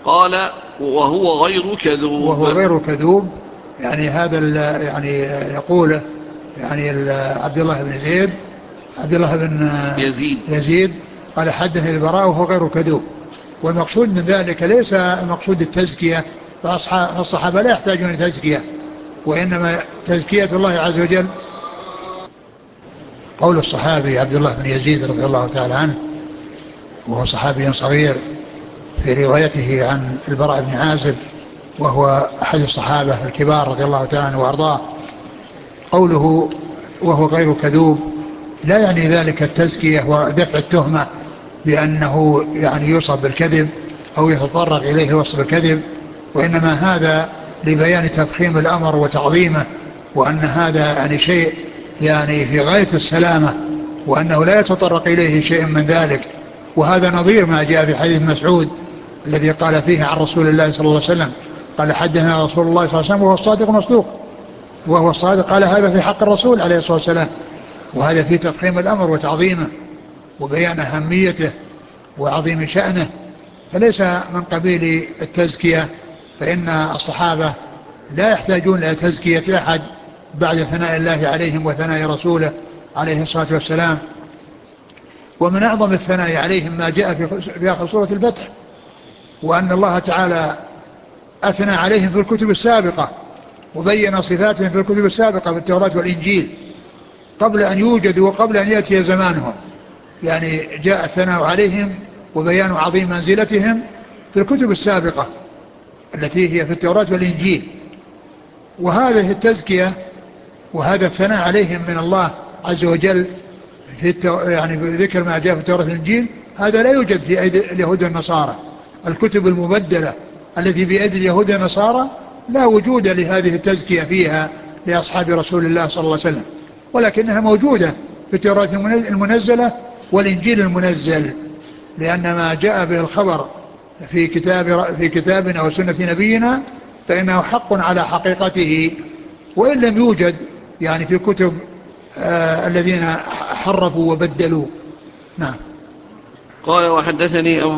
قال وهو غير كذوب. وهو غير كذوب، يعني هذا يعني يقول يعني عبد الله بن زيد، عبد الله بن يزيد قال حدثني البراء وهو غير كذوب. والمقصود من ذلك ليس المقصود التزكية، فالصحابة لا يحتاجون لتزكية، وإنما تزكية الله عز وجل. قول الصحابي عبد الله بن يزيد رضي الله تعالى عنه، وهو صحابي صغير في روايته عن البراء بن عازب، وهو أحد الصحابة الكبار رضي الله تعالى عنه وأرضاه، قوله وهو غير كذوب لا يعني ذلك التزكية ودفع التهمة بأنه يعني يوصف بالكذب أو يتطرق إليه وصف الكذب، وإنما هذا لبيان تفخيم الأمر وتعظيمه، وأن هذا يعني شيء يعني في غاية السلامة، وأنه لا يتطرق إليه شيء من ذلك. وهذا نظير ما جاء في حديث مسعود الذي قال فيه عن رسول الله صلى الله عليه وسلم، قال حدثنا رسول الله صلى الله عليه وسلم وهو الصادق المصدوق، وهو الصادق، قال هذا في حق الرسول عليه الصلاة والسلام. وهذا في تفخيم الأمر وتعظيمه وبيان أهميته وعظيم شأنه، فليس من قبيل التزكية، فإن الصحابة لا يحتاجون إلى تزكية أحد بعد ثناء الله عليهم وثناء رسوله عليه الصلاة والسلام. ومن أعظم الثناء عليهم ما جاء في آخر سورة الفتح، وأن الله تعالى أثنى عليهم في الكتب السابقة وبين صفاتهم في الكتب السابقة في التوراة والإنجيل قبل أن يوجدوا وقبل أن يأتي زمانهم، يعني جاء الثناء عليهم وبيان عظيم منزلتهم في الكتب السابقة التي هي في التوراة والإنجيل. وهذه التزكية وهذا الثناء عليهم من الله عز وجل في يعني ذكر ما جاء في التوراة والإنجيل، هذا لا يوجد في أيدي اليهود والنصارى. الكتب المبدلة التي في أيدي اليهود والنصارى لا وجود لهذه التزكية فيها لأصحاب رسول الله صلى الله عليه وسلم، ولكنها موجودة في التوراة المنزلة والإنجيل المنزل، لأن ما جاء به الخبر في كتابنا وسنة نبينا فإنه حق على حقيقته، وإن لم يوجد يعني في كتب الذين حرفوا وبدلوا. نعم. قال وحدثني أبو